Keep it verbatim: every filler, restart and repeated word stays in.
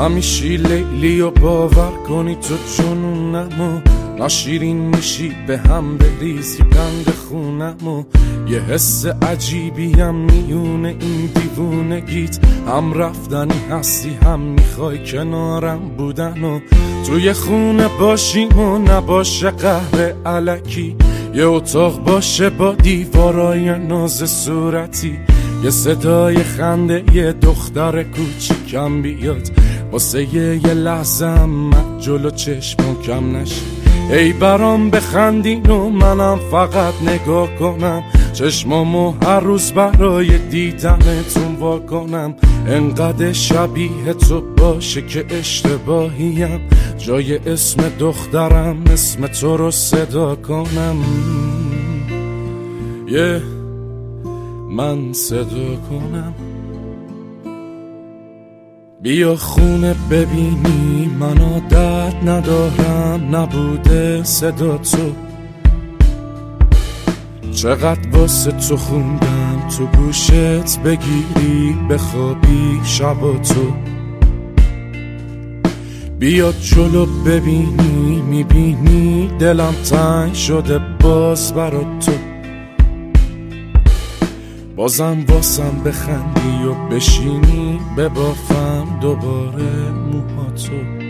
همیشی لیلی و باور کنی تو جنونمو ناشیرین میشی به هم بریزی قند خونمو یه حس عجیبی هم میونه این دیوونگیت هم رفتنی هستی هم میخوای کنارم بودن و توی خونه باشیم و نباشه قهر الکی یه اتاق باشه با دیوارای ناز صورتی یه صدای خنده یه دختر کوچیکم بیاد واسه یه لحظه هم من جلو چشمم کم نشه ای برام بخندین و منم فقط نگاه کنم چشمامو هر روز برای دیدنتون وا کنم انقدر شبیه تو باشه که اشتباهیم جای اسم دخترم اسم تو رو صدا کنم یه yeah. من صدا کنم بیا خونه ببینی من عادت ندارم نبوده صدا تو چقدر واسه تو خوندم تو گوشت بگیری بخوابی شب و تو بیا جلو ببینی میبینی دلم تنگ شده باز برا تو بازم واسم بخندی و بشینی ببافم دوباره موهاتو